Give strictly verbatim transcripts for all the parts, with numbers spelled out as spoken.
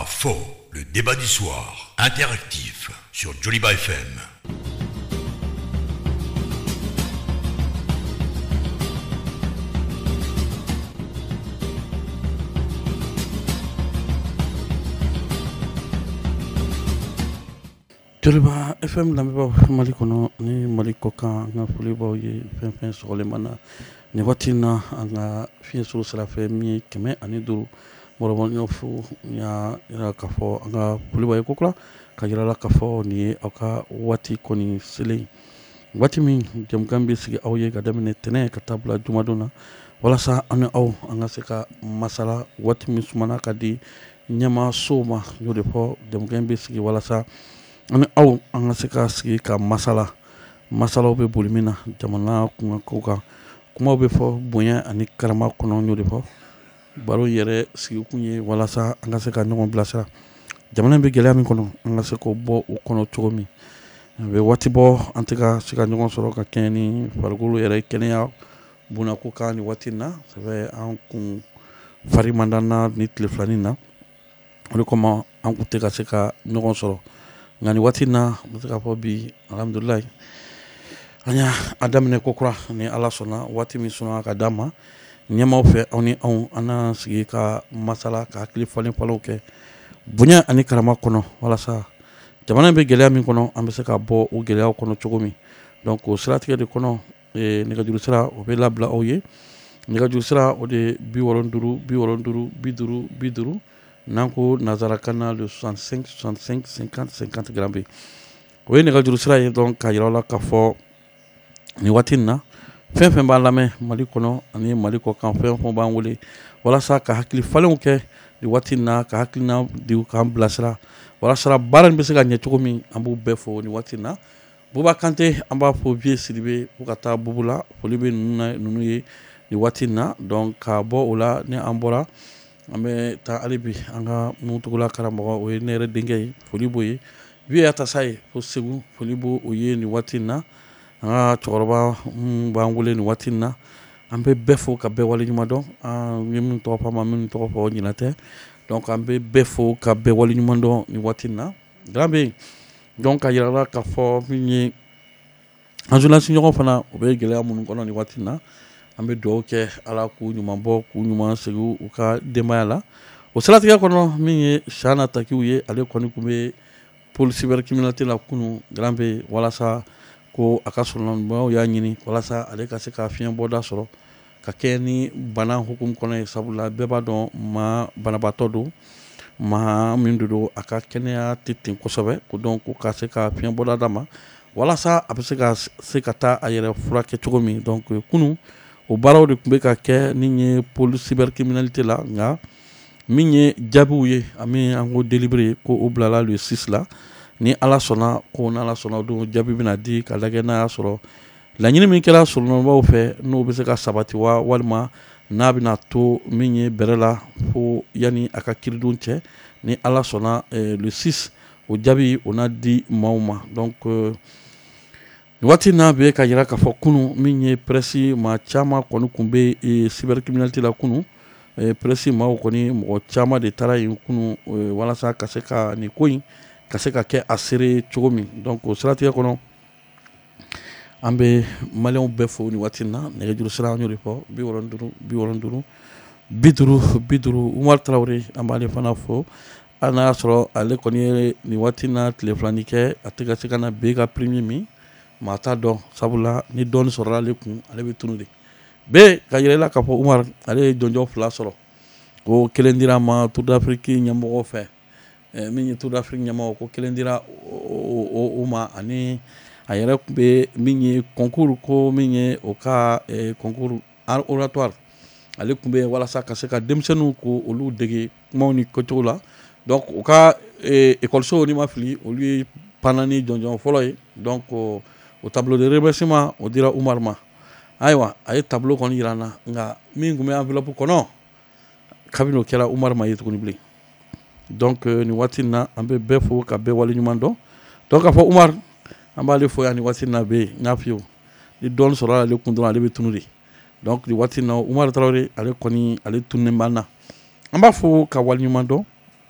Pas faux, le débat du soir, interactif sur Joliba F M. Joliba F M lamɛnbaaw Mali kɔnɔ ni Mali kɔkan an ka foli b'aw ye fɛn fɛn sɔgɔlen na nin waati in na an ka fiɲɛ suru sira fɛ min ye kɛmɛ ani duuru mɔrɔbɔ fo y'a yira k'a fɔ an ka foli b'aw ye kokura ka yira la k'a fɔ nin ye aw ka waati kɔni selen waati min jɛmukan bɛ sigi aw ye ka daminɛ tɛnɛ ka taa bila jumadon na walasa an ni aw an ka se ka masala waati min sumana ka di ɲɛmaasow ma y'o de fɔ jɛmukan bɛ sigi walasa ani aw an ka se ka sigi ka masala masalaw bɛ boli min na jamana kunkan kow kan kumaw bɛ fɔ bonya ani karama kɔnɔ y'o de fɔ baro yɛrɛ sigikun ye walasa an ka se ka ɲɔgɔn bilasira jamana bɛ gɛlɛya min kɔnɔ an ka se k'o bɔ o kɔnɔ cogo min a bɛ waati bɔ an tɛ ka se ka ɲɔgɔn sɔrɔ ka kɛɲɛ ni farikolo yɛrɛ kɛnɛya bonako kan ni waati in na sɛbɛ an kun fari man d'an na ni tile filanin na o de kama an kun tɛ ka se ka ɲɔgɔn sɔrɔ nka nin waati in na n bɛ se k'a fɔ bi alhamdulilayi an y'a a daminɛ kokura ni ala sɔnna waati min sɔnna ka d'an ma ɲɛmaaw fɛ aw ni anw an n'an sigi ka masala ka hakili falen falenw kɛ bonya ani karama kɔnɔ walasa jamana bɛ gɛlɛya min kɔnɔ an bɛ se ka bɔ o gɛlɛyaw kɔnɔ cogo min donc o siratigɛ de kɔnɔ nɛgɛjuru sira o bɛ labila aw ye nɛgɛjuru sira o de bi wɔɔrɔ duuru bi wɔɔrɔ duuru bi duuru bi duuru n'an ko nanzarakan na le soixante-cinq soixante-cinq cinquante cinquante garanbe o ye nɛgɛjuru sira ye donc k'a yira aw la k'a fɔ nin waati in na fɛn fɛn b'an lamɛn Mali kɔnɔ ani Mali kɔkan fɛn fɛn b'an wele walasa ka hakili falenw kɛ nin waati in na ka hakilina di k'an bilasira walasa baara in bɛ se ka ɲɛ cogo min an b'u bɛɛ fɔ nin waati in na Buba Kante an b'a fɔ Vieux Sidibe ko ka taa bubu la foli bɛ ninnu na ninnu ye nin waati in na donc ka bɔ o la ni an bɔra an bɛ taa hali bi an ka Mutugula karamɔgɔ o ye ne yɛrɛ denkɛ ye foli b'o ye Vieux Yatasa ye ko Segu foli b'o ye nin waati in na an ka cɛkɔrɔba mun b'an wele nin waati in na an bɛ bɛɛ fo ka bɛɛ waleɲuman dɔn an ye minnu tɔgɔ fɔ a ma minnu tɔgɔ fɔ ɲinɛ tɛ donc an bɛ bɛɛ fo ka bɛɛ waleɲuman dɔn nin waati in na gran bɛ yen donc ka yira la k'a fɔ min ye an journaliste ɲɔgɔn fana o bɛ gɛlɛya minnu kɔnɔ nin waati in na an bɛ dugawu kɛ ala k'u ɲuman bɔ k'u ɲuman segin u ka denbaya la o siratigɛ kɔnɔ min ye Sahana Takiw ye ale kɔni tun bɛ pôle cybercriminalité la kunun gran bɛ walasa ko a ka sɔrɔnabaw y'a ɲini walasa ale ka se ka fiɲɛ bɔda sɔrɔ ka kɛ ni bana hukumu kɔnɔ ye sabula bɛɛ b'a dɔn maa banabaatɔ don maa min de don a ka kɛnɛya tɛ ten kosɛbɛ ko donc ko ka se ka fiɲɛ bɔda d'a ma walasa a bɛ se ka se ka taa a yɛrɛ furakɛ cogo min donc kunun o baaraw de tun bɛ ka kɛ ni ye pôle cybercriminalité la nka min ye jaabiw ye ami an ko délibéré ko o bilala le six la ni ala sɔnna ko n'ala sɔnna o don jaabi bɛna di ka lajɛ n'a y'a sɔrɔ laɲini min kɛra sɔrɔnabaw fɛ n'o bɛ se ka sabati wa walima n'a bɛna to min ye bɛrɛ la fo yanni a ka kiridon cɛ ni ala sɔnna le six o jaabi o na di maaw ma donc nin waati n'a bɛ ka yira k'a fɔ kunun min ye presse maa caman kɔni tun bɛ cybercriminalité la kunun presse maaw kɔni mɔgɔ caman de taara yen kunun walasa ka se ka nin ko in ka se ka kɛ a seere cogo min donc o siratigɛ kɔnɔ an bɛ maliyɛnw bɛɛ fo nin waati in na nɛgɛjuru sira an y'o de fɔ bi wɔɔrɔ duuru bi wɔɔrɔ duuru bi duuru bi duuru Umar Tarawele an b'ale fana fo hali n'a y'a sɔrɔ ale kɔni ye nin waati in na tile filanin kɛ a tɛ ka se ka na bɛɛ ka premier min maa t'a dɔn sabula ni dɔɔnin sɔrɔla ale kun ale bɛ tunu de bɛɛ ka yɛrɛ la k'a fɔ Umar ale ye jɔnjɔ fila sɔrɔ ko kelen dira a ma Tour d'Afrique ɲɛmɔgɔ fɛ min ye Tour d'Afrique ɲɛmɔgɔ ko kelen dira o ma ani a yɛrɛ tun bɛ min ye concours ko min ye o ka concours oratoire ale tun bɛ walasa ka se ka denmisɛnninw ko olu dege kumaw ni kɛcogo la donc o ka école ni ma fili olu ye panna ni jɔnjɔn fɔlɔ ye donc o tableau de remerciement o dira Umar ma ayiwa a ye tableau kɔni jira n na nka min tun bɛ enveloppe kɔnɔ kabini o kɛra Umar ma ye tuguni bilen donc nin waati in na an bɛ bɛɛ fo ka bɛɛ waleɲuman dɔn donc k'a fɔ Umar an b'ale fo yan nin waati in na bɛ yen n y'a f'i ye ni dɔɔnin sɔrɔla ale kun dɔrɔn ale bɛ tunu de donc nin waati in na Umar Tarawele ale kɔni ale tununen b'an na an b'a fo ka waleɲuman dɔn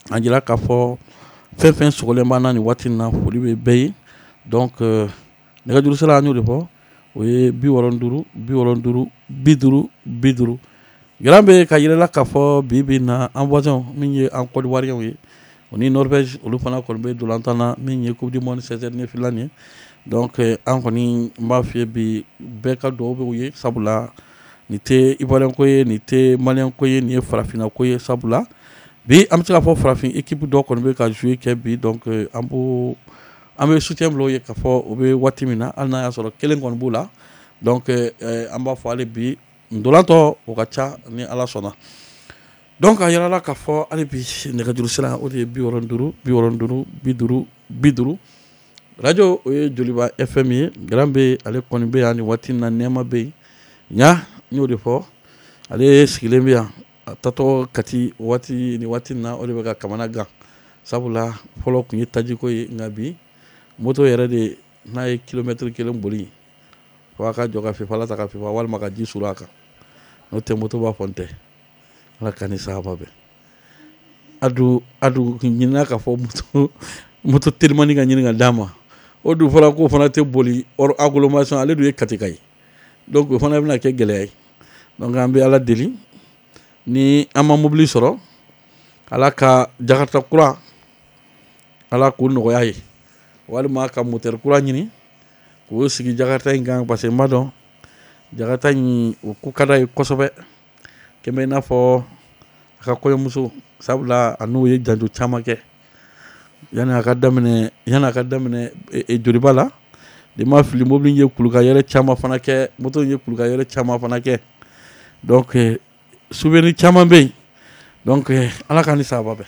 an jira k'a fɔ fɛn fɛn sogolen b'an na nin waati in na foli bɛ bɛɛ ye donc nɛgɛjuru sira an y'o de fɔ o ye bi wɔɔrɔ ni duuru bi wɔɔrɔ ni duuru bi duuru bi duuru Gran bɛ ka yirala k'a fɔ bi bi na an voisin min ye an Côte d'Ivoirien ye o ni Norvège olu fana kɔni bɛ dolantan na min ye coupe du monde seizième finale ye donc an kɔni n b'a f'i ye bi bɛɛ ka dugawu bɛ u ye sabula nin tɛ Ivoirien ko ye nin tɛ Malien ko ye nin ye farafinna ko ye sabula bi an bɛ se k'a fɔ farafin équipe dɔ kɔni bɛ ka jouer kɛ bi donc an b'o an bɛ soutien bila o ye k'a fɔ o bɛ waati min na hali n'a y'a sɔrɔ kelen kɔni b'u la donc an b'a fɔ hali bi ndolantɔ o ka ca ni Ala sɔnna donc a yirala k'a fɔ hali bi nɛgɛjuru sira o de ye bi wɔɔrɔ ni duuru bi wɔɔrɔ ni duuru bi duuru bi duuru radio o ye Joliba F M ye Gran bɛ ale kɔni bɛ yan nin waati in na nɛɛma bɛ yen ɲa n y'o de fɔ ale sigilen bɛ yan a tatɔ Kati waati nin waati in na o de bɛ ka kamana gan sabula fɔlɔ tun ye tajiko ye nka bi moto yɛrɛ de n'a ye kilomètre kelen boli fo a ka jɔ ka fifala ta ka fifa walima ka ji sur'a kan n'o tɛ moto b'a fɔ n tɛ Ala ka ni sahaba bɛɛ adu adu ɲinina k'a fɔ moto moto telimani ka ɲini ka d'a ma o dun fɔra k'o fana tɛ boli hors agglomération ale dun ye Katika ye donc o fana bɛna kɛ gɛlɛya ye donc an bɛ Ala deli ni an ma mobili sɔrɔ Ala ka Jakarta kura Ala k'o nɔgɔya ye walima ka moteur kura ɲini k'o sigi Jakarta in kan parce que n b'a dɔn Jakarta in o ko ka d'a ye kosɛbɛ kɛmɛ i n'a fɔ a ka kɔɲɔmuso sabula a n'o ye janjo caman kɛ yanni a ka daminɛ yanni a ka daminɛ Joliba la de ma fili mobili ye kuluka yɛrɛ caman fana kɛ moto ye kuluka yɛrɛ caman fana kɛ donc souvenir caman bɛ yen donc Ala ka ni sahaba bɛɛ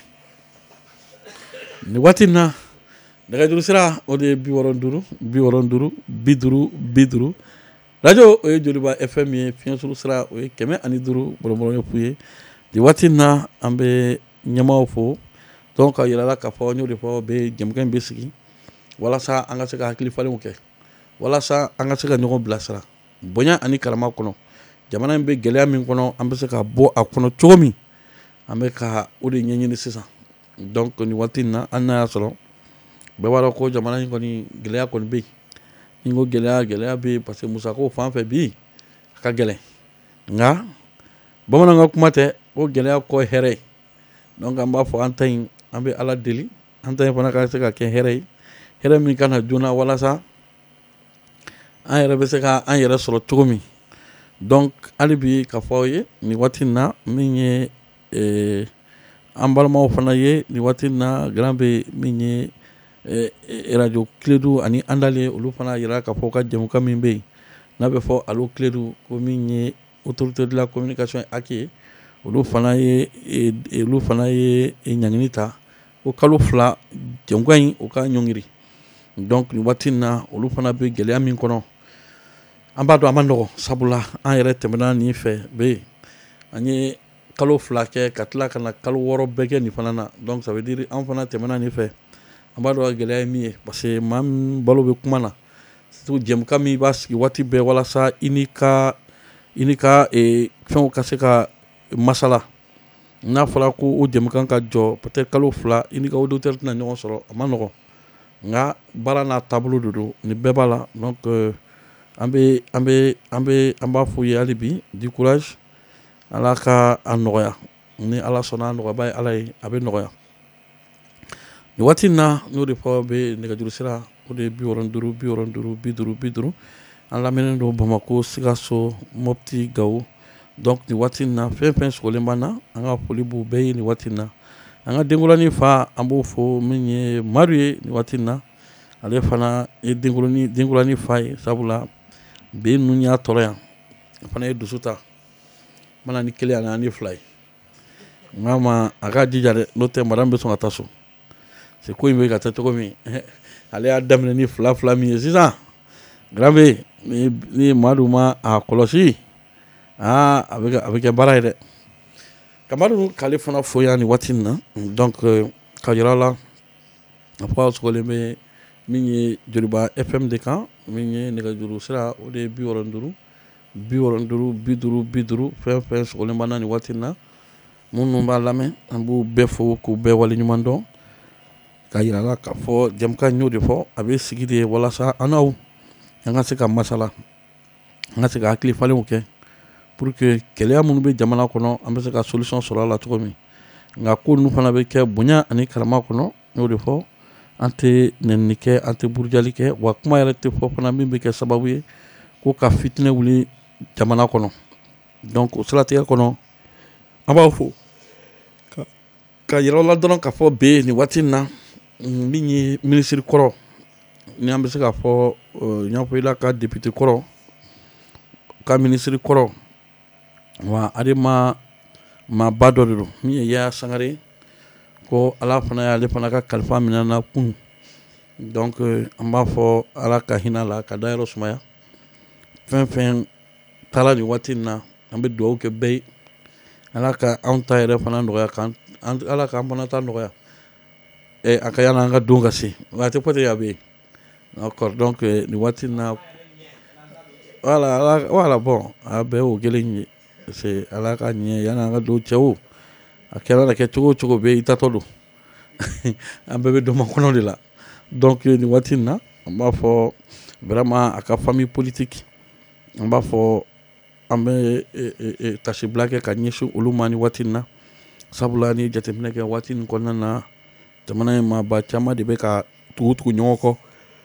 nin waati in na nɛgɛjuru sira o de ye bi wɔɔrɔ ni duuru bi wɔɔrɔ ni duuru bi duuru bi duuru radio o ye Joliba F M ye fiɲɛsuru sira o ye kɛmɛ ani duuru bɔrɔbɔrɔ ye fu ye nin waati in na an bɛ ɲɛmaaw fo donc ka yirala k'a fɔ n y'o de fɔ bɛ jɛmukan in bɛ sigi walasa an ka se ka hakili falenw kɛ walasa an ka se ka ɲɔgɔn bilasira bonya ani karama kɔnɔ jamana in bɛ gɛlɛya min kɔnɔ an bɛ se ka bɔ a kɔnɔ cogo min an bɛ ka o de ɲɛɲini sisan donc nin waati in na an n'a y'a sɔrɔ bɛɛ b'a dɔn ko jamana in kɔni gɛlɛya kɔni bɛ yen ni ko gɛlɛya gɛlɛya bɛ yen parce que musakaw fan fɛ bi a ka gɛlɛn nka bamanankan kuma tɛ ko gɛlɛya kɔ ye hɛrɛ ye donc an b'a fɔ an ta in an bɛ Ala deli an ta in fana ka se ka kɛ hɛrɛ ye hɛrɛ min ka na joona walasa an yɛrɛ bɛ se ka an yɛrɛ sɔrɔ cogo min donc hali bi k'a fɔ aw ye nin waati in na min ye an balimaw fana ye nin waati in na Gran bɛ min ye radio Kiledu ani Andale olu fana yira k'a fɔ ka jɛmukan min bɛ yen n'a bɛ fɔ Allo Kiledu ko min ye autorité de la communication Aki ye olu fana ye olu fana ye ɲangini ta ko kalo fila jɛmukan in o ka ɲɔngiri donc nin waati in na olu fana bɛ gɛlɛya min kɔnɔ an b'a dɔn a ma nɔgɔn sabula an yɛrɛ tɛmɛna nin fɛ bɛ yen an ye kalo fila kɛ ka tila ka na kalo wɔɔrɔ bɛɛ kɛ nin fana na donc ça veut dire an fana tɛmɛna nin fɛ an b'a dɔn gɛlɛya ye min ye parce que maa min balo bɛ kuma na surtout jɛmukan min b'a sigi waati bɛɛ walasa i ni ka i ni ka fɛnw ka se ka masala n'a fɔra ko o jɛmukan ka jɔ peut-être kalo fila i ni ka auditeur tɛna ɲɔgɔn sɔrɔ a ma nɔgɔn nka baara n'a taabolo de don nin bɛɛ b'a la donc an bɛ an bɛ an bɛ an b'a f'u ye hali bi du courage Ala ka a nɔgɔya ni Ala sɔnna a nɔgɔyaba ye Ala ye a bɛ nɔgɔya nin waati in na n y'o de fɔ bɛ nɛgɛjuru sira o de ye bi wɔɔrɔ ni duuru bi wɔɔrɔ ni duuru bi duuru bi duuru an lamɛnnen don Bamako Sikaso Mopti Gawo donc nin waati in na fɛn fɛn sogolen b'an na an ka foli b'u bɛɛ ye nin waati in na an ka denkurani fa an b'o fɔ min ye Madu ye nin waati in na ale fana ye denkurani denkurani fa ye sabula bi ninnu y'a tɔɔrɔ yan a fana ye dusu ta mana ni kelen ani ani fila ye n k'a ma a k'a jija dɛ n'o tɛ madame bɛ sɔn ka taa so c'est ko in bɛ ka taa cogo min ale y'a daminɛ ni fila fila min ye sisan Gran bɛ ni ni Madu ma a kɔlɔsi aa a bɛ a bɛ kɛ baara ye dɛ ka Madu k'ale fana fo yan nin waati in na donc ka yira la a fɔ a sogolen bɛ min ye Joliba F M de kan min ye nɛgɛjuru sira o de ye bi wɔɔrɔ ni duuru bi wɔɔrɔ ni duuru bi duuru bi duuru fɛn fɛn sogolen b'an na nin waati in na minnu b'a lamɛn an b'u bɛɛ fo k'u bɛɛ waleɲuman dɔn k'a yira la k'a fɔ jamukan in y'o de fɔ a bɛ sigi de walasa an n'aw an ka se ka masala an ka se ka hakili falenw kɛ pour que gɛlɛya minnu bɛ jamana kɔnɔ an bɛ se ka solution sɔrɔ a la cogo min nka ko ninnu fana bɛ kɛ bonya ani karama kɔnɔ n y'o de fɔ an tɛ nɛnini kɛ an tɛ burujali kɛ wa kuma yɛrɛ tɛ fɔ fana min bɛ kɛ sababu ye ko ka fitinɛ wuli jamana kɔnɔ donc o siratigɛ kɔnɔ an b'a fɔ ka yira la dɔrɔn k'a fɔ bi nin waati in na min ye minisiri kɔrɔ ni an bɛ se k'a fɔ ɲɛfɔla ka député kɔrɔ ka minisiri kɔrɔ wa ale ma maaba dɔ de don min ye Yaya Sangare ko ala fana y'ale fana ka kalifa minɛ na kun donc an b'a fɔ ala ka hinɛ la ka dayɔrɔ sumaya fɛn fɛn taara nin waati in na an bɛ dugawu kɛ bɛɛ ye ala ka anw ta yɛrɛ fana nɔgɔya kan ala k'an fana ta nɔgɔya ɛ a ka yana an ka don ka se waati pote ya bɛ yen d'accord donc nin waati in na voilà voilà bon a bɛɛ o kelen ye c'est ala ka ɲɛ yana an ka don cɛw a kɛra la kɛ cogo o cogo bɛ i tatɔ don an bɛɛ bɛ dɔ makɔnɔ de la donc nin waati in na an b'a fɔ vraiment a ka famille politique an b'a fɔ an bɛ tasi bila kɛ ka ɲɛsin olu ma nin waati in na sabula ni jateminɛ kɛ waati nin kɔnɔna na jamana in maaba caman de bɛ ka tugu tugu ɲɔgɔn kɔ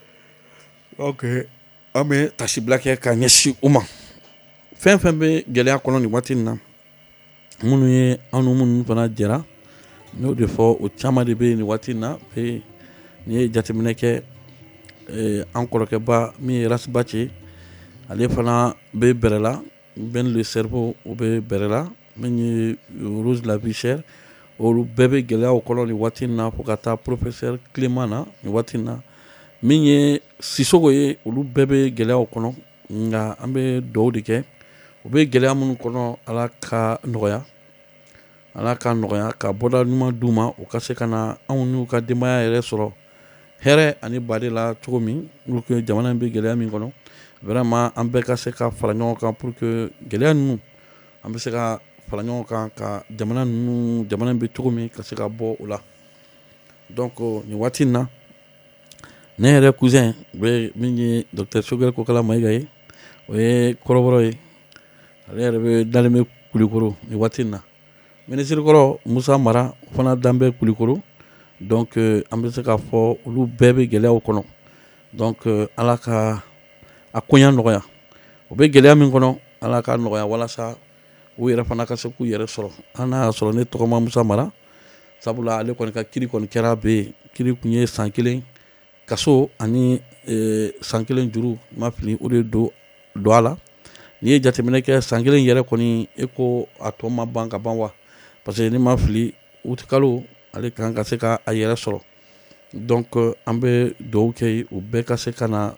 donc an bɛ tasi bila kɛ ka ɲɛsin u ma fɛn fɛn bɛ gɛlɛya kɔnɔ nin waati in na minnu ye an ni minnu fana jɛra n y'o de fɔ o caman de bɛ nin waati in na n'i ye jateminɛ kɛ an kɔrɔkɛba min ye Rasibaci ale fana bɛ bɛrɛ la Ben le cerveau o bɛ bɛrɛ la min ye Rose la vie chère olu bɛɛ bɛ gɛlɛyaw kɔnɔ nin waati in na fo ka taa professeur Clément na nin waati in na min ye Sisoko ye olu bɛɛ bɛ gɛlɛyaw kɔnɔ nka an bɛ dugawu de kɛ u bɛ gɛlɛya minnu kɔnɔ ala ka nɔgɔya ala ka nɔgɔya ka bɔda ɲuman d'u ma u ka se ka na anw n'u ka denbaya yɛrɛ sɔrɔ hɛrɛ ani bade la cogo min pour que jamana in bɛ gɛlɛya min kɔnɔ vraiment an bɛɛ ka se ka fara ɲɔgɔn kan pour que gɛlɛya ninnu an bɛ se ka fara ɲɔgɔn kan ka jamana ninnu jamana in bɛ cogo min ka se ka bɔ o la donc nin waati in na ne yɛrɛ cousin bɛ min ye docteur Sogɛl Kokala Mayiga ye o ye kɔrɔbɔrɔ ye ale yɛrɛ bɛ dalen bɛ Kulikoro nin waati in na minisiri kɔrɔ Musa Mara fana dan bɛ Kulikoro donc an bɛ se k'a fɔ olu bɛɛ bɛ gɛlɛyaw kɔnɔ donc ala ka a koɲa nɔgɔya o bɛ gɛlɛya min kɔnɔ ala ka nɔgɔya walasa u yɛrɛ fana ka se k'u yɛrɛ sɔrɔ an n'a y'a sɔrɔ ne tɔgɔma Musa Mara sabula ale kɔni ka kiri kɔni kɛra bɛ yen kiri tun ye san kelen kaso ani san kelen juru ma fili o de don don a la n'i ye jateminɛ kɛ san kelen yɛrɛ kɔni e ko a tɔ ma ban ka ban wa parce que ni ma fili uti kalo ale kan ka se ka a yɛrɛ sɔrɔ donc an bɛ dugawu kɛ u bɛɛ ka se ka na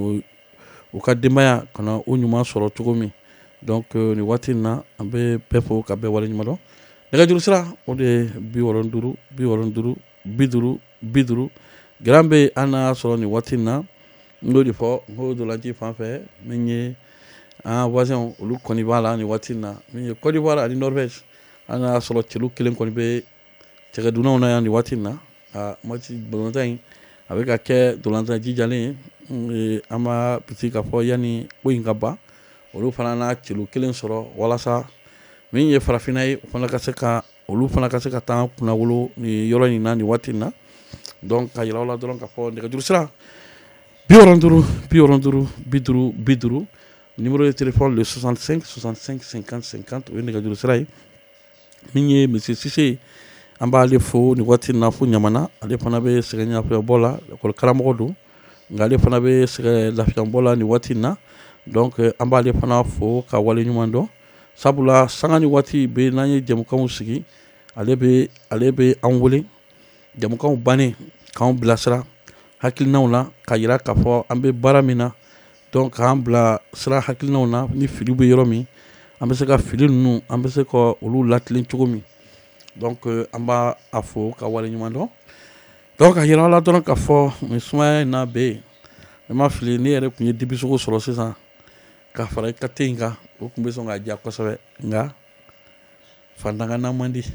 u ka denbaya ka na o ɲuman sɔrɔ cogo min donc nin waati in na an bɛ bɛɛ fo ka bɛɛ waleɲuman dɔn nɛgɛjuru sira o de ye bi wɔɔrɔ ni duuru bi wɔɔrɔ ni duuru bi duuru bi duuru gɛrɛn bɛ an n'a sɔrɔ nin waati in na n y'o de fɔ n ko dolanci fan fɛ min ye an voisin olu kɔni b'a la nin waati in na min ye Côte d'Ivoire ani Norvège an n'a sɔrɔ cɛlu kelen kɔni bɛ cɛkɛdunnaw na yan nin waati in na a mati dolantan in a bɛ ka kɛ dolantan jijalen ye an b'a biti k'a fɔ yanni ko in ka ban olu fana n'a cɛlu kelen sɔrɔ walasa min ye farafinna ye o fana ka se ka olu fana ka se ka taa kunna wolo nin yɔrɔ in na nin waati in na donc ka yira aw la dɔrɔn k'a fɔ nɛgɛjuru sira bi wɔɔrɔ ni duuru bi wɔɔrɔ ni duuru bi duuru bi duuru numéro de téléphone le soixante-cinq soixante-cinq cinquante cinquante o ye nɛgɛjuru sira ye min ye monsieur Sise an b'ale fo nin waati in na fo ɲamana ale fana bɛ sɛgɛn lafiyabɔ la école karamɔgɔ don nka ale fana bɛ sɛgɛn lafiyabɔ la nin waati in na donc an b'ale fana fo ka wale ɲuman dɔn sabula sanga ni waati bɛ n'an ye jɛmukanw sigi ale bɛ ale bɛ an wele jɛmukanw bannen k'anw bilasira hakilinaw la ka yira k'a fɔ an bɛ baara min na donc k'an bila sira hakilinaw na ni fili bɛ yɔrɔ min an bɛ se ka fili ninnu an bɛ se ka olu latilen cogo min donc an b'a a fo ka wale ɲuman dɔn donc ka yira aw la dɔrɔn k'a fɔ nin sumaya in n'a bɛ yen ne ma fili ne yɛrɛ tun ye dibisogo sɔrɔ sisan ka fara i ka te in kan o tun bɛ sɔn k'a diya kosɛbɛ nka fantanga na man di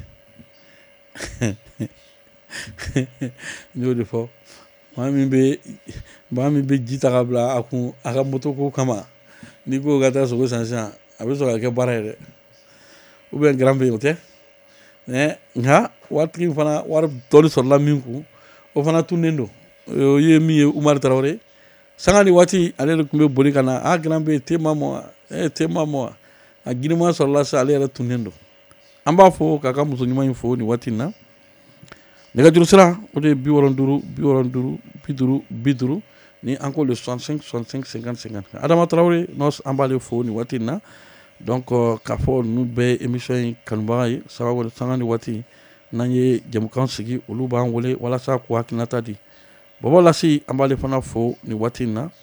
n y'o de fɔ maa min bɛ maa min bɛ ji ta ka bila a kun a ka moto ko kama n'i ko ka taa sogo san sisan a bɛ sɔrɔ ka kɛ baara ye dɛ ou bien grand bɛ yen o tɛ mais nka waritigi fana wari dɔɔni sɔrɔla min kun o fana tunnen don o ye min ye Umaru Tarawele sanga ni waati ale de tun bɛ boli ka na a grand bɛ tema mɔ eh tema mɔ a girinma sɔrɔla sisan ale yɛrɛ tunnen don an b'a fɔ k'a ka muso ɲuman in fo nin waati in na nɛgɛjuru sira o de ye bi wɔɔrɔ duuru bi wɔɔrɔ duuru bi duuru bi duuru ni an ko le soixante-cinq soixante-cinq cinquante cinquante Adama Tarawele an b'ale fo nin waati in na donc k'a fɔ ninnu bɛɛ ye émission in kanubaga ye sababu sanga ni waati n'an ye jɛmukan sigi olu b'an wele walasa k'u hakilinata di Bɔbɔ Lasi an b'ale fana fo nin waati in na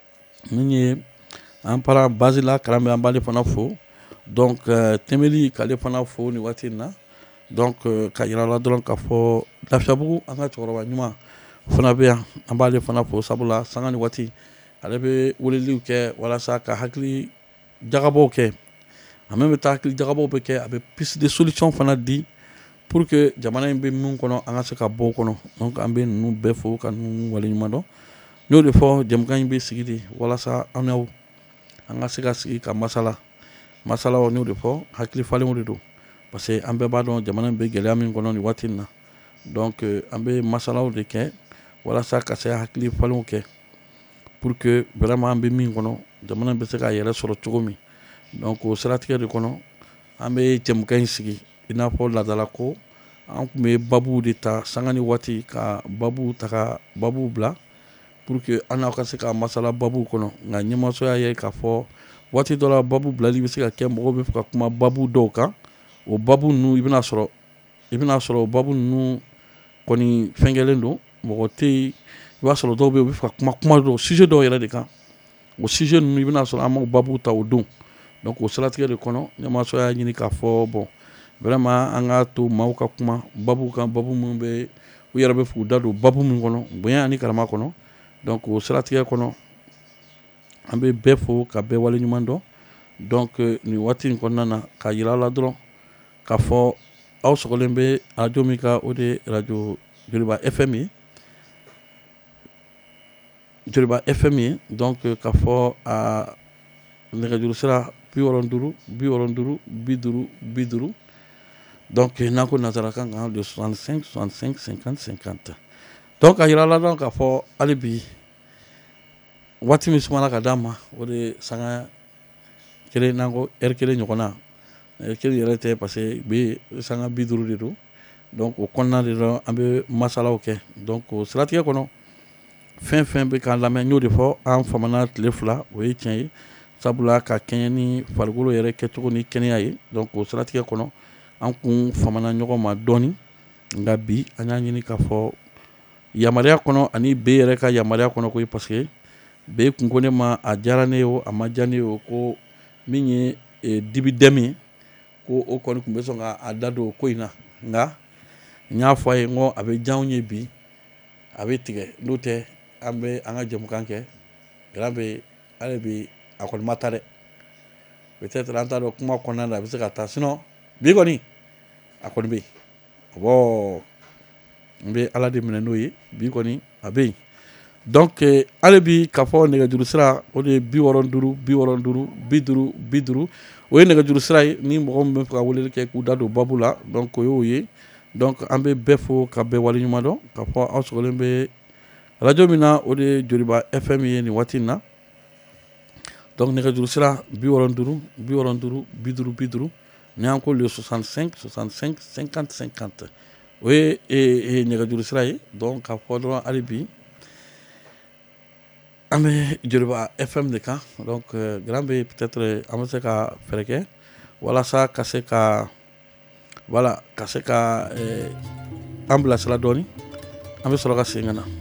min ye an para base la kalan bɛ an b'ale fana fo donc Tɛmɛli k'ale fana fo nin waati in na donc ka yira la dɔrɔn k'a fɔ Lafiyabugu an ka cɛkɔrɔba ɲuman fana bɛ yan an b'ale fana fo sabula sanga ni waati ale bɛ weleliw kɛ walasa ka hakili jagabɔw kɛ en même temps hakili jagabɔw bɛ kɛ a bɛ piste de solution fana di pour que jamana in bɛ min kɔnɔ an ka se ka bɔ o kɔnɔ donc an bɛ ninnu bɛɛ fo ka ninnu waleɲuman dɔn n y'o de fɔ jɛmukan in bɛ sigi de walasa an n'aw an ka se ka sigi ka masala masalaw n y'o de fɔ hakili falenw de don parce que an bɛɛ b'a dɔn jamana in bɛ gɛlɛya min kɔnɔ nin waati in na donc an bɛ masalaw de kɛ walasa ka se hakili falenw kɛ pour que vraiment an bɛ min kɔnɔ jamana bɛ se k'a yɛrɛ sɔrɔ cogo min donc o siratigɛ de kɔnɔ an bɛ jɛmukan in sigi i n'a fɔ laadala ko an tun bɛ babuw de ta sanga ni waati ka babuw ta ka babuw bila pour que an n'aw ka se ka masala babuw kɔnɔ nka ɲɛmasoya ye k'a fɔ waati dɔ la babu bilali bɛ se ka kɛ mɔgɔw bɛ fɛ ka kuma babu dɔw kan o babu ninnu i bɛna sɔrɔ i bɛna sɔrɔ o babu ninnu kɔni fɛnkɛlen don mɔgɔ tɛ yen i b'a sɔrɔ dɔw bɛ yen u bɛ fɛ ka kuma kuma dɔw sujet dɔw yɛrɛ de kan o sujet ninnu i bɛna sɔrɔ an m'o babu ta o don donc o siratigɛ de kɔnɔ ɲɛmasoya y'a ɲini k'a fɔ bon vraiment an k'a to maaw ka kuma babu kan babu minnu bɛ u yɛrɛ bɛ fɛ k'u da don babu min kɔnɔ bonya ani karama kɔnɔ donc o siratigɛ kɔnɔ an bɛ bɛɛ fo ka bɛɛ waleɲuman dɔn donc nin waati in kɔnɔna na k'a yira la dɔrɔn k'a fɔ aw sɔgɔlen bɛ radio min kan o de ye radio Joliba F M ye Joliba F M ye donc k'a fɔ a nɛgɛjuru sira bi wɔɔrɔ duuru bi wɔɔrɔ duuru bi duuru bi duuru donc n'an ko nanzarakan kan le soixante-cinq soixante-cinq cinquante cinquante donc a yira la dɔrɔn k'a fɔ hali bi waati min sumana ka d'an ma o de ye sanga kelen n'an ko heure kelen ɲɔgɔnna heure kelen yɛrɛ tɛ parce que bi sanga bi duuru de don donc o kɔnɔna de la an bɛ masalaw kɛ donc o siratigɛ kɔnɔ fɛn fɛn bɛ k'an lamɛn n y'o de fɔ an famana tile fila o ye tiɲɛ ye sabula ka kɛɲɛ ni farikolo yɛrɛ kɛcogo ni kɛnɛya ye donc o siratigɛ kɔnɔ an kun famana ɲɔgɔn ma dɔɔni nka bi an y'a ɲini k'a fɔ yamaruya kɔnɔ ani be yɛrɛ ka yamaruya kɔnɔ koyi parce que be kun ko ne ma a diyara ne ye o a ma diya ne ye o ko min ye dibidɛmi ye ko o kɔni tun bɛ sɔn k'a da don o ko in na nka n y'a fɔ a ye n ko a bɛ diya anw ye bi a bɛ tigɛ n'o tɛ an bɛ an ka jɛmukan kɛ grand bɛ hali bi a kɔni ma taa dɛ peut-être an t'a dɔn kuma kɔnɔna na a bɛ se ka taa sinon bi kɔni a kɔni bɛ yen bon n bɛ ala de minɛ n'o ye bi kɔni a bɛ yen donc hali bi k'a fɔ nɛgɛjuru sira o de ye bi wɔɔrɔ duuru bi wɔɔrɔ duuru bi duuru bi duuru o ye nɛgɛjuru sira ye ni mɔgɔ min bɛ fɛ ka weleli kɛ k'u da don babu la donc o y'o ye donc an bɛ bɛɛ fo ka bɛɛ waleɲuman dɔn k'a fɔ aw sɔgɔlen bɛ radio min na o de ye Joliba F M ye nin waati in na donc nɛgɛjuru sira bi wɔɔrɔ duuru bi wɔɔrɔ duuru bi duuru bi duuru ni an ko le soixante-cinq soixante-cinq cinquante cinquante o ye nɛgɛjuru sira ye donc k'a fɔ dɔrɔn hali bi an bɛ Joliba F M de kan donc grand bɛ peut-être an bɛ se ka fɛɛrɛ kɛ walasa ka se ka voilà ka se ka an bilasira dɔɔni an bɛ sɔrɔ ka segin ka na.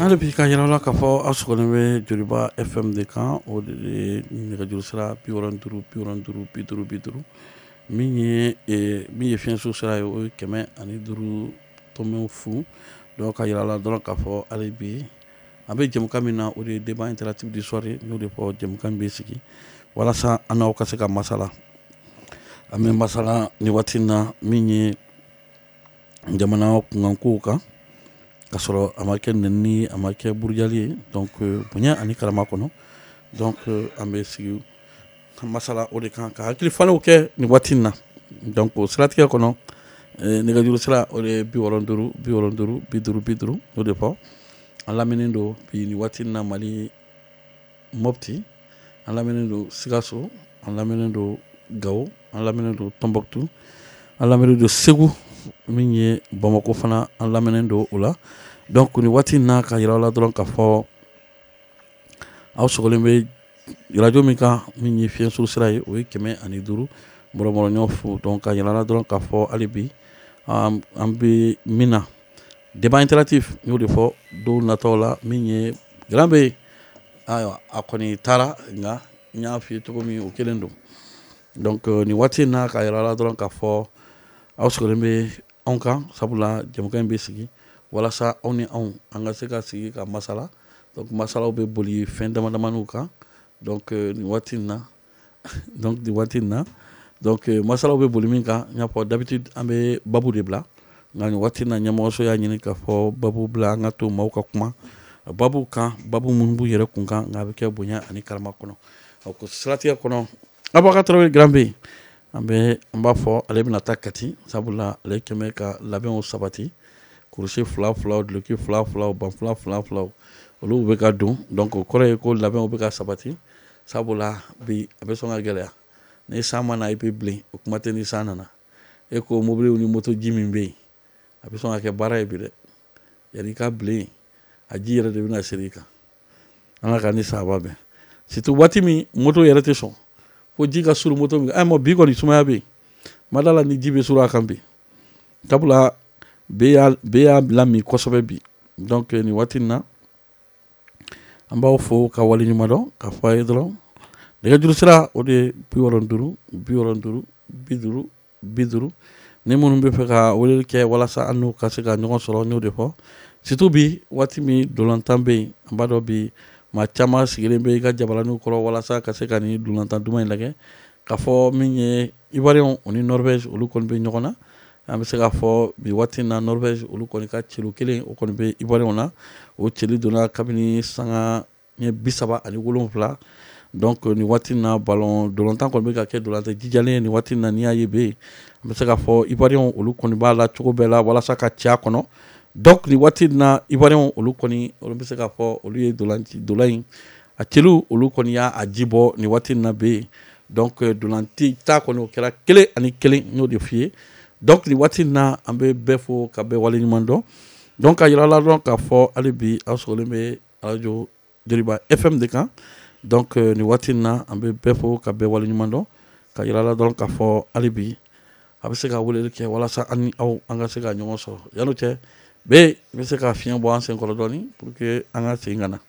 hali bi ka yira la k'a fɔ aw sɔgɔlen bɛ Joliba F M de kan o de ye nɛgɛjuru sira bi wɔɔrɔ ni duuru bi wɔɔrɔ ni duuru bi duuru bi duuru min ye min ye fiɲɛso sira ye o ye kɛmɛ ani duuru tɔmɛ fu donc ka yira la dɔrɔn k'a fɔ hali bi an bɛ jɛmukan min na o de ye débat interactif du soir ye n'o de fɔ jɛmukan bɛ sigi walasa an n'aw ka se ka masala an bɛ masala nin waati in na min ye jamana kunkankow kan ka sɔrɔ a ma kɛ nɛni a ma kɛ burujali ye donc bonya ani karama kɔnɔ donc an bɛ sigi ka masala o de kan ka hakili falenw kɛ nin waati in na donc siratigɛ kɔnɔ nɛgɛjuru sira o de ye bi wɔɔrɔ ni duuru bi wɔɔrɔ ni duuru bi duuru bi duuru o de fɔ an lamɛnnen don bi nin waati in na Mali Mopti an lamɛnnen don Sikaso an lamɛnnen don Gawo an lamɛnnen don Tombouctou an lamɛnnen don Segu min ye Bamako fana an lamɛnnen don o la donc nin waati in na ka yira aw la dɔrɔn k'a fɔ aw sɔgɔlen bɛ radio min kan min ye fiɲɛsuru sira ye o ye kɛmɛ ani duuru mɔrɔmɔrɔ ɲɔgɔn fo donc ka yira aw la dɔrɔn k'a fɔ hali bi an bɛ min na débat interactif n y'o de fɔ don nataw la min ye grand bɛ ayiwa a kɔni taara nka n y'a f'i ye cogo min o kelen don donc nin waati in na ka yira aw la dɔrɔn k'a fɔ aw sɔgɔlen bɛ anw kan sabula jɛmukan in bɛ sigi walasa aw ni anw an ka se ka sigi ka masala donc masalaw bɛ boli fɛn dama damaniw kan donc nin waati in na donc nin waati in na donc masalaw bɛ boli min kan n y'a fɔ d'habitude an bɛ babu de bila nka nin waati in na ɲɛmɔgɔso y'a ɲini k'a fɔ babu bila an ka to maaw ka kuma babu kan babu minnu b'u yɛrɛ kun kan nka a bɛ kɛ bonya ani karama kɔnɔ donc siratigɛ kɔnɔ Abubakar Tarawele grand bɛ yen an bɛ an b'a fɔ ale bɛna taa Kati sabula ale kɛmɛ ka labɛnw sabati kurusi fila filaw duloki fila filaw banfula fila filaw olu bɛ ka don donc o kɔrɔ ye ko labɛnw bɛ ka sabati sabula bi a bɛ sɔn ka gɛlɛya ni san ma na i bɛ bilen o kuma tɛ ni san nana e ko mobiliw ni moto ji min bɛ yen a bɛ sɔn ka kɛ baara ye bi dɛ yanni i ka bilen a ji yɛrɛ de bɛna seri i kan an ka ni sahaba bɛn surtout waati min moto yɛrɛ tɛ sɔn ko ji ka surun moto min kan bi kɔni sumaya bɛ yen ma d'a la ni ji bɛ surun a kan bi sabula bɛɛ y'a lamin kosɛbɛ bi donc nin waati in na an b'aw fo ka wale ɲuman dɔn ka fɔ a ye dɔrɔn nɛgɛjuru sira o de ye bi wɔɔrɔ ni duuru bi wɔɔrɔ ni duuru bi duuru bi duuru ni minnu bɛ fɛ ka weleli kɛ walasa an n'u ka se ka ɲɔgɔn sɔrɔ n y'o de fɔ surtout bi waati min dolantan bɛ yen an b'a dɔn bi maa caman sigilen bɛ i ka jabalaniw kɔrɔ walasa ka se ka nin dolantan duman in lajɛ k'a fɔ min ye Ivoirien o ni Norvège olu kɔni bɛ ɲɔgɔn na an bɛ se k'a fɔ bi waati in na Norvège olu kɔni ka celu kelen o kɔni bɛ Ivoirien na o celu donna kabini sanga ɲɛ bi saba ani wolonwula donc nin waati in na ballon dolantan kɔni bɛ ka kɛ dolantan jijalen ye nin waati in na n'i y'a ye bɛ yen an bɛ se k'a fɔ Ivoirien olu kɔni b'a la cogo bɛɛ la walasa ka ci a kɔnɔ donc nin waati in na Ivoirien olu kɔni olu bɛ se k'a fɔ olu ye dolanci dolan in a celu olu kɔni y'a a ji bɔ nin waati in na bɛ yen donc dolanti ta kɔni o kɛra kelen ani kelen n y'o de f'i ye donc nin waati in na an bɛ bɛɛ fo ka bɛɛ wale ɲuman dɔn donc ka yira la dɔrɔn k'a fɔ hali bi aw sɔgɔlen bɛ radio Joliba F M de kan donc nin waati in na an bɛ bɛɛ fo ka bɛɛ wale ɲuman dɔn ka yira la dɔrɔn k'a fɔ hali bi a bɛ se ka weleli kɛ walasa an ni aw an ka se ka ɲɔgɔn sɔrɔ yan'o cɛ bɛɛ i bɛ se ka fiɲɛ bɔ an sen kɔrɔ dɔɔni pour que an ka segin ka na.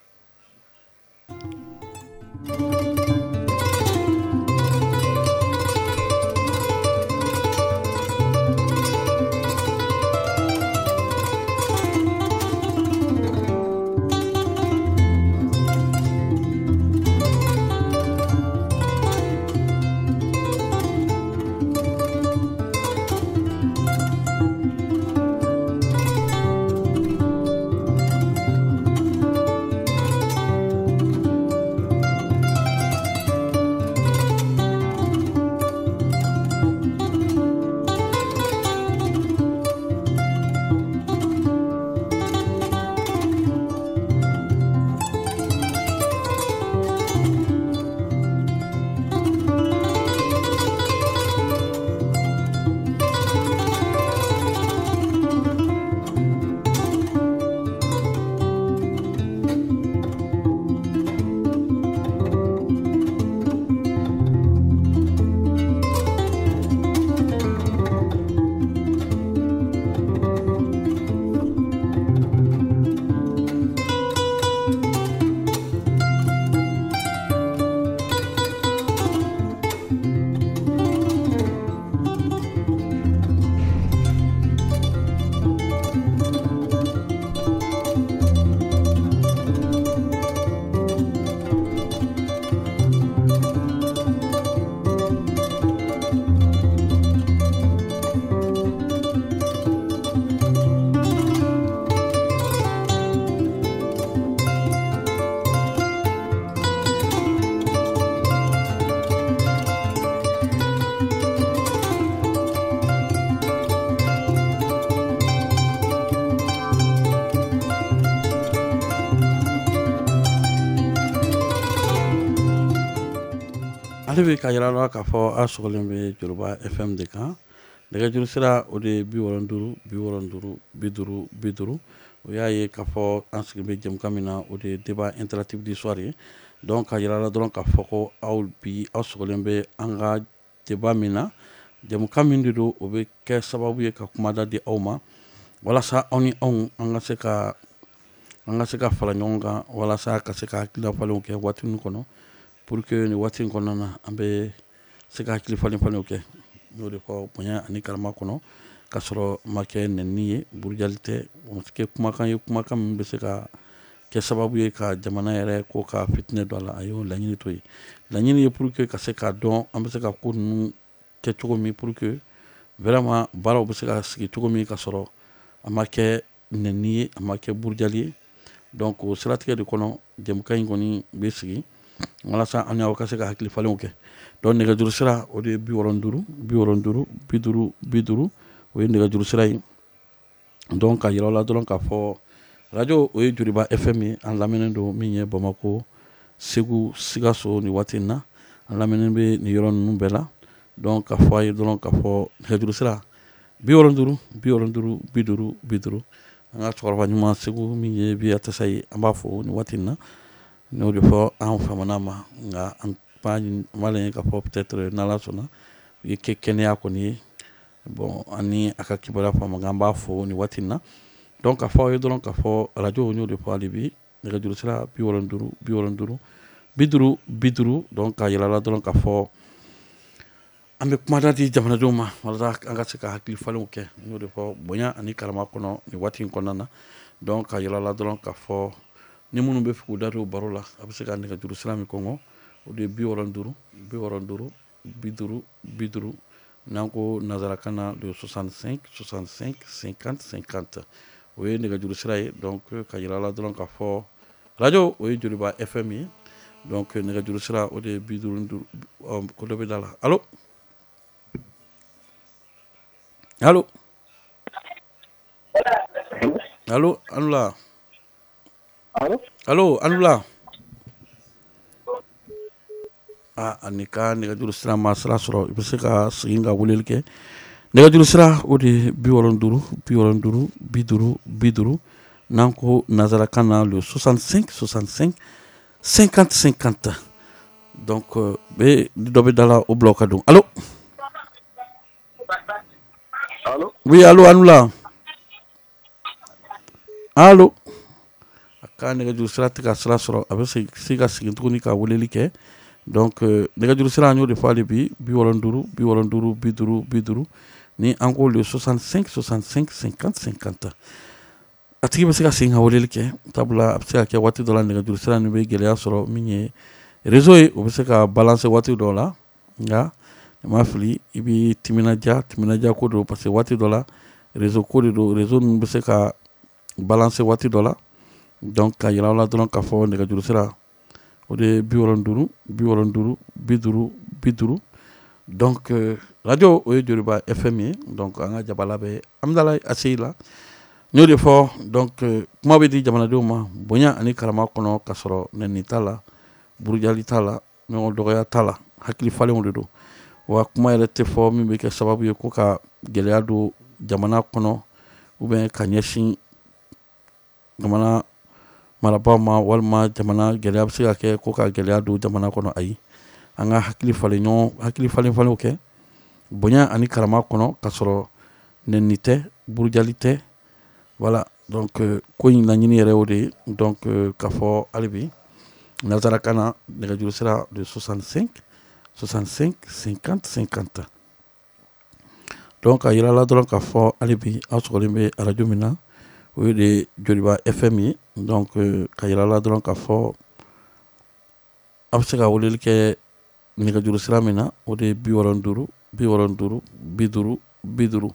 ale bɛ ka yira la k'a fɔ a sɔgɔlen bɛ Joliba F M de kan nɛgɛjuru sira o de ye bi wɔɔrɔ ni duuru bi wɔɔrɔ ni duuru bi duuru bi duuru o y'a ye k'a fɔ an sigi bɛ jɛmukan min na o de ye débat interactif du soir ye donc ka yira la dɔrɔn k'a fɔ ko aw bi aw sɔgɔlen bɛ an ka débat min na jɛmukan min de don o bɛ kɛ sababu ye ka kumada di aw ma walasa aw ni anw an ka se ka an ka se ka fara ɲɔgɔn kan walasa ka se ka hakilina falenw kɛ waati min kɔnɔ pour que nin waati in kɔnɔna na an bɛ se ka hakili falen falenw kɛ n'o de fɔ bonya ani karama kɔnɔ ka sɔrɔ ma kɛ nɛni ye burujali tɛ o ma kɛ kumakan ye kumakan min bɛ se ka kɛ sababu ye ka jamana yɛrɛ ko ka fitinɛ don a la a y'o laɲini to ye laɲini ye pour que ka se k'a dɔn an bɛ se ka ko ninnu kɛ cogo min pour que vraiment baaraw bɛ se ka sigi cogo min ka sɔrɔ a ma kɛ nɛni ye a ma kɛ burujali ye donc o siratigɛ de kɔnɔ jɛmukan in kɔni bɛ sigi walasa an y'aw ka se ka hakili falenw kɛ donc nɛgɛjuru sira o de ye bi wɔɔrɔ ni duuru bi wɔɔrɔ ni duuru bi duuru bi duuru o ye nɛgɛjuru sira ye donc ka yira aw la dɔrɔn k'a fɔ radio o ye Joliba F M ye an lamɛnnen don min ye Bamako Segu Sikaso nin waati in na an lamɛnnen bɛ nin yɔrɔ ninnu bɛɛ la donc ka fɔ a ye dɔrɔn k'a fɔ nɛgɛjuru sira bi wɔɔrɔ ni duuru bi wɔɔrɔ ni duuru bi duuru bi duuru an ka cɛkɔrɔba ɲuman Segu min ye Biyatasa ye an b'a fɔ nin waati in na n'o de fɔ an famana ma nka an b'a laɲini k'a fɔ peut-être n'Ala sɔnna o ye kɛ kɛnɛya kɔni ye bon ani a ka kibaruya faamu nka an b'a fɔ nin waati in na donc k'a fɔ aw ye dɔrɔn k'a fɔ radio y'o de fɔ hali bi nɛgɛjuru sira bi wɔɔrɔ ni duuru bi wɔɔrɔ ni duuru bi duuru bi duuru donc k'a yira la dɔrɔn k'a fɔ an bɛ kumada di jamanadenw ma walasa an ka se ka hakili falenw kɛ n'o de fɔ bonya ani karama kɔnɔ nin waati in kɔnɔna na donc k'a yira la dɔrɔn k'a fɔ ni minnu bɛ fɛ k'u da don baro la a bɛ se ka nɛgɛjuru sira min kɔngɔ o de ye bi wɔɔrɔ ni duuru bi wɔɔrɔ ni duuru bi duuru bi duuru n'an ko nanzarakan na le soixante-cinq soixante-cinq cinquante cinquante o ye nɛgɛjuru sira ye donc ka yira la dɔrɔn k'a fɔ radio o ye Joliba F M ye donc nɛgɛjuru sira o de ye bi duuru ni duuru ko dɔ bɛ da la allo allo allo allo la allo allo allo la ah ani ka nɛgɛjuru sira ma sira sɔrɔ i bɛ se ka segin ka weleli kɛ nɛgɛjuru sira o de ye bi wɔɔrɔ ni duuru bi wɔɔrɔ ni duuru bi duuru bi duuru n'an ko nanzarakan na le soixante-cinq soixante-cinq cinquante cinquante donc bɛ dɔ bɛ da la o bila o ka don allo allo oui allo allo la allo a ka nɛgɛjuru sira tɛ ka sira sɔrɔ a bɛ se ka segin tuguni ka weleli kɛ donc nɛgɛjuru sira an y'o de fɔ hali bi bi wɔɔrɔ ni duuru bi wɔɔrɔ ni duuru bi duuru bi duuru ni an ko le soixante-cinq soixante-cinq cinquante cinquante a tigi bɛ se ka segin ka weleli kɛ sabula a bɛ se ka kɛ waati dɔ la nɛgɛjuru sira nin bɛ gɛlɛya sɔrɔ min ye réseau ye o bɛ se ka balancer waati dɔw la nka n ma fili i bɛ timinadiya timinadiya ko don parce que waati dɔ la réseau ko de don réseau ninnu bɛ se ka balancer waati dɔ la donc ka yira aw la dɔrɔn k'a fɔ nɛgɛjuru sira o de ye bi wɔɔrɔ ni duuru bi wɔɔrɔ ni duuru bi duuru bi duuru donc radio o ye Joliba F M ye donc an ka jabala bɛ Amidalayi Aseyi la n y'o de fɔ donc kuma bɛ di jamanadenw ma bonya ani karama kɔnɔ ka sɔrɔ nɛni t'a la burujali t'a la ɲɔgɔn dɔgɔya t'a la hakili falenw de don wa kuma yɛrɛ tɛ fɔ min bɛ kɛ sababu ye ko ka gɛlɛya don jamana kɔnɔ ou bien ka ɲɛsin jamana marabaaw ma walima jamana gɛlɛya bɛ se ka kɛ ko ka gɛlɛya don jamana kɔnɔ ayi an ka hakili falen ɲɔgɔn hakili falen falenw kɛ bonya ani karama kɔnɔ ka sɔrɔ nɛni tɛ burujali tɛ voilà donc ko in laɲini yɛrɛ o de ye donc k'a fɔ hali bi nanzarakan na nɛgɛjuru sira de soixante-cinq soixante-cinq cinquante cinquante donc ka yira la dɔrɔn k'a fɔ hali bi aw sɔgɔlen bɛ radio min na o ye de Joliba F M ye donc ka yira la dɔrɔn k'a fɔ a bɛ se ka weleli kɛ nɛgɛjuru sira min na o de ye bi wɔɔrɔ ni duuru bi wɔɔrɔ ni duuru bi duuru bi duuru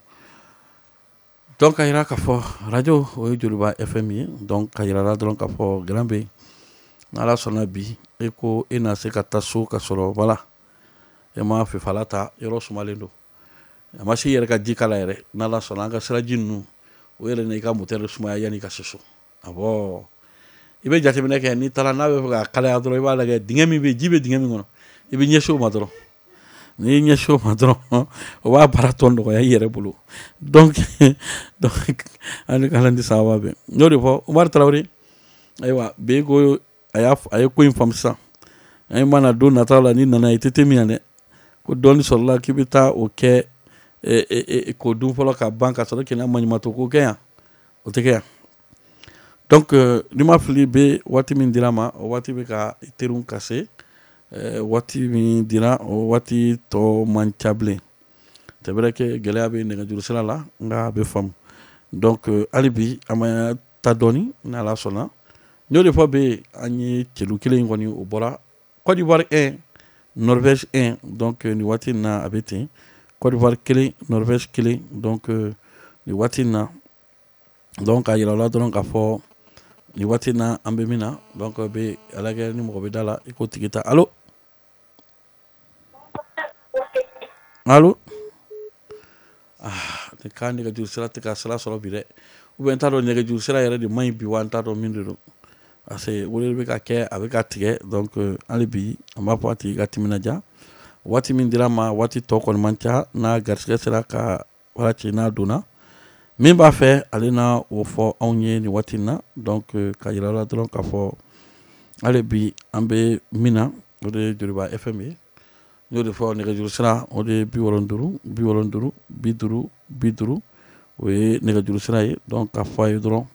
donc ka yira k'a fɔ radio o ye Joliba F M ye donc ka yira la dɔrɔn k'a fɔ gɛlɛn bɛ yen n'Ala sɔnna bi e ko e na se ka taa so ka sɔrɔ voilà e ma fifala ta yɔrɔ sumalen don a ma se i yɛrɛ ka ji k'a la yɛrɛ n'Ala sɔnna an ka siraji ninnu o yɛrɛ na i ka moteur sumaya yanni i ka se so awɔ i bɛ jateminɛ kɛ n'i taara n'a bɛ fɛ ka kalaya dɔrɔn i b'a lajɛ dingɛ min bɛ ji bɛ dingɛ min kɔnɔ i bɛ ɲɛsin o ma dɔrɔn n'i ɲɛsin o ma dɔrɔn o b'a baara tɔ nɔgɔya i yɛrɛ bolo donc donc ani k'Ala ni sababa bɛn n y'o de fɔ Umaru Tarawele ayiwa bi ko a y'a a ye ko in faamu sisan an mana don nataw la ni nana i tɛ te min yan dɛ ko dɔɔni sɔrɔla k'i bɛ taa o kɛ k'o dun fɔlɔ ka ban ka sɔrɔ k'i na maɲumatɔ ko kɛ yan o tɛ kɛ yan donc ni ma fili bɛ waati min dira ma o waati bɛ ka teriw kase waati min dira o waati tɔ man ca bilen c'est vrai que gɛlɛya bɛ nɛgɛjuru sira la nka a bɛ faamu donc hali bi an ma ta dɔɔni ni Ala sɔnna n y'o de fɔ bɛ an ye cɛlu kelen in kɔni o bɔra Côte d'Ivoire un Norvège un donc ni waati in na a bɛ ten Côte d'Ivoire kelen Norvège kelen donc ni waati in na donc a yira la dɔrɔn k'a fɔ ni waati in na an bɛ min na donc bɛ Ala kɛ ni mɔgɔ bɛ da la i k'o tigi ta allo allo ah ne ka nɛgɛjuru sira tɛ ka sira sɔrɔ bi dɛ ou bien n t'a dɔn nɛgɛjuru sira yɛrɛ de man ɲi bi wa n t'a dɔn min de don parce que o de bɛ ka kɛ a bɛ ka tigɛ donc hali bi an b'a fɔ a tigi ka timinadiya waati min dira ma waati tɔ kɔni man ca n'a garisɛgɛ sera ka wala ci n'a donna min b'a fɛ ale na o fɔ anw ye nin waati in na donc ka yira la dɔrɔn k'a fɔ hali bi an bɛ min na o de ye Joliba F M ye n y'o de fɔ nɛgɛjuru sira o de ye bi wɔɔrɔ ni duuru bi wɔɔrɔ ni duuru bi duuru bi duuru o ye nɛgɛjuru sira ye donc k'a fɔ a ye dɔrɔn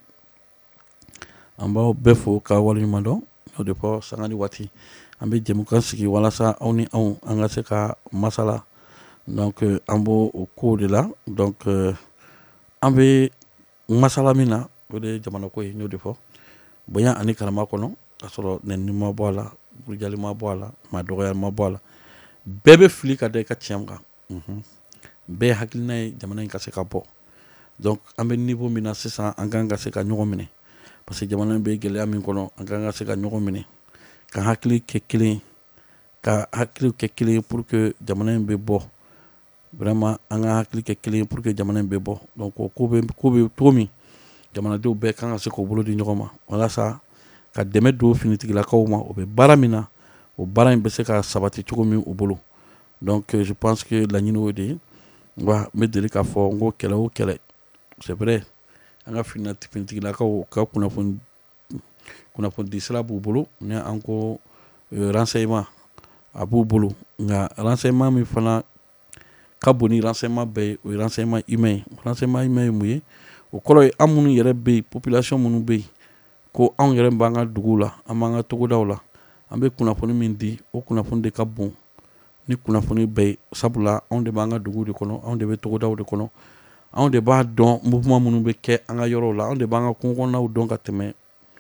an b'aw bɛɛ fo ka waleɲuman dɔn n y'o de fɔ sanga ni waati an bɛ jɛmukan sigi walasa aw ni anw an ka se ka masala donc an b'o o kow de la donc an bɛ masala min na o de ye jamana ko ye n y'o de fɔ bonya ani karama kɔnɔ ka sɔrɔ nɛnini ma bɔ a la burujali ma bɔ a la maa dɔgɔyali ma bɔ a la bɛɛ bɛ fili ka da i ka tiɲɛ kan bɛɛ hakilina ye jamana in ka se ka bɔ donc an bɛ niveau min na sisan an kan ka se ka ɲɔgɔn minɛ parce que jamana in bɛ gɛlɛya min kɔnɔ an kan ka se ka ɲɔgɔn minɛ ka hakili kɛ kelen ka hakili kɛ kelen pour que jamana in bɛ bɔ vraiment an ka hakili kɛ kelen pour que jamana in bɛ bɔ donc o ko bɛ ko bɛ cogo min jamanadenw bɛɛ kan ka se k'o bolo di ɲɔgɔn ma walasa ka dɛmɛ don finitigilakaw ma o bɛ baara min na o baara in bɛ se ka sabati cogo min u bolo donc je pense que laɲini o de ye wa n bɛ deli k'a fɔ n ko kɛlɛ o kɛlɛ c'est vrai an ka finitigilakaw ka kunnafoni kunnafoni di sira b'u bolo ni an ko renseignement a b'u bolo nka renseignement min fana ka bon ni renseignement bɛɛ ye o ye renseignement humain renseignement humain ye mun ye o kɔrɔ ye an minnu yɛrɛ bɛ yen population minnu bɛ yen ko anw yɛrɛ b'an ka duguw la an b'an ka togodaw la an bɛ kunnafoni min di o kunnafoni de ka bon ni kunnafoni bɛɛ ye sabula anw de b'an ka duguw de kɔnɔ anw de bɛ togodaw de kɔnɔ anw de b'a dɔn mouvement minnu bɛ kɛ an ka yɔrɔw la anw de b'an ka kungo kɔnɔnaw dɔn ka tɛmɛ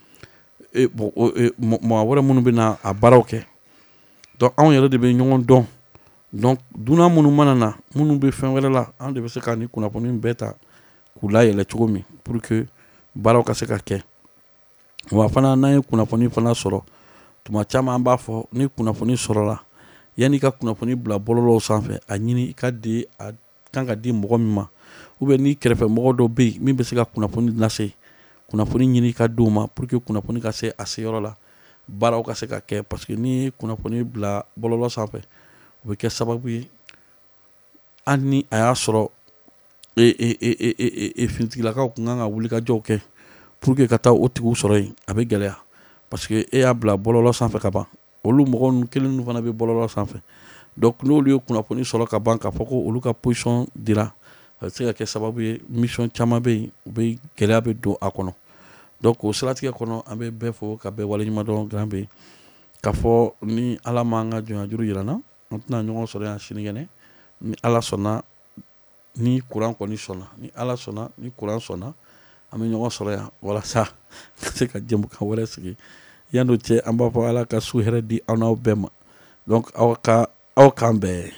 mɔgɔ wɛrɛ minnu bɛ na a baaraw kɛ donc anw yɛrɛ de bɛ ɲɔgɔn dɔn donc dunan minnu mana na minnu bɛ fɛn wɛrɛ la anw de bɛ se ka ni kunnafoni bɛɛ ta k'u layɛlɛ cogo min pour que baaraw ka se ka kɛ wa fana n'an ye kunnafoni fana sɔrɔ tuma caman an b'a fɔ ni kunnafoni sɔrɔla yanni ka kunnafoni bila bɔlɔlɔw sanfɛ a ɲini i ka di a kan ka di mɔgɔ min ma ou bien ni kɛrɛfɛ mɔgɔ dɔ bɛ yen min bɛ se ka kunnafoni lase kunnafoni ɲini ka di o ma pour que kunnafoni ka se a seyɔrɔ la baaraw ka se ka kɛ parce que ni ye kunnafoni bila bɔlɔlɔ sanfɛ o bɛ kɛ sababu ye hali ni a y'a sɔrɔ finitigilakaw kun kan ka wulikajɔw kɛ pour que ka taa o tigiw sɔrɔ yen a bɛ gɛlɛya parce que e y'a bila bɔlɔlɔ sanfɛ ka ban olu mɔgɔ ninnu kelen ninnu fana bɛ bɔlɔlɔ sanfɛ donc n'olu ye kunnafoni sɔrɔ ka ban k'a fɔ ko olu ka position dira a bɛ se ka kɛ sababu ye mission caman bɛ yen u bɛ gɛlɛya bɛ don a kɔnɔ donc o siratigɛ kɔnɔ an bɛ bɛɛ fo ka bɛɛ waleɲuman dɔn grand bɛ k'a fɔ ni ala m'an ka jɔnjuru yira n na an tɛna ɲɔgɔn sɔrɔ yan sinikɛnɛ ni ala sɔnna ni kuran kɔni sɔnna ni ala sɔnna ni kuran sɔnna an bɛ ɲɔgɔn sɔrɔ yan walasa ka se ka jɛmukan wɛrɛ sigi yan'o cɛ an b'a fɔ ala ka su hɛrɛ di aw n'aw bɛɛ ma donc aw ka aw k'an bɛɛ.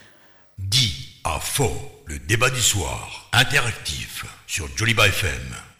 Dit à faux, le débat du soir, interactif sur Joliba F M.